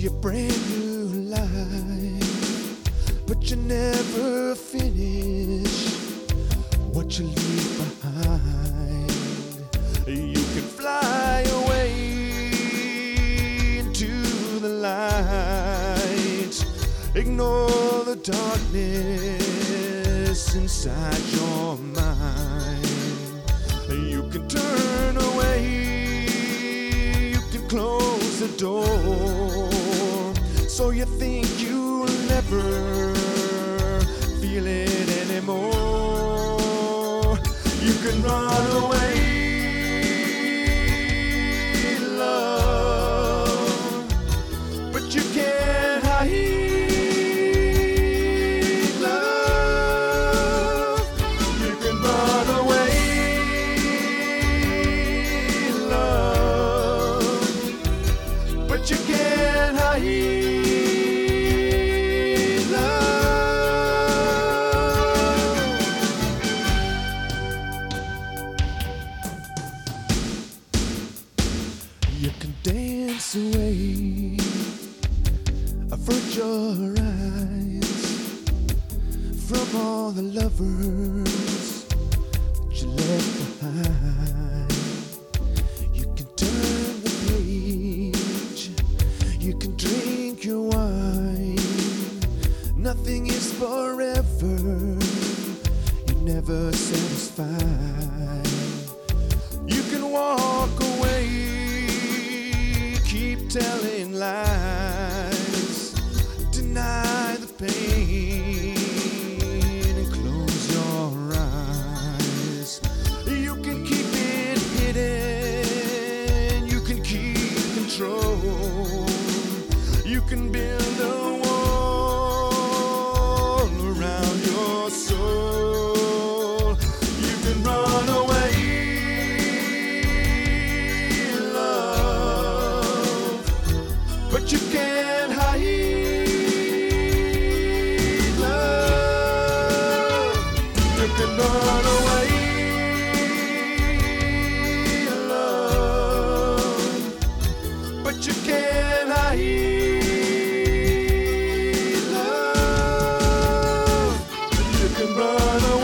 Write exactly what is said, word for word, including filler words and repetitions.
a brand new life, but you never finish what you leave behind. You can fly away into the light, ignore the darkness inside your mind. You can turn away, you can close the door, so you think you'll never feel it anymore. You can run away, love, but you can't hide, love. You can run away, love, but you can't hide. You can dance away, avert your eyes from all the lovers that you left behind. You can turn the page, you can drink your wine. Nothing is forever, you're never satisfied. You can walk away, keep telling lies, deny the pain and close your eyes. You can keep it hidden, you can keep control, you can build a wall around your soul. You can run away, but you can't hide, love. You can run away, love, but you can't hide, love. You can run away.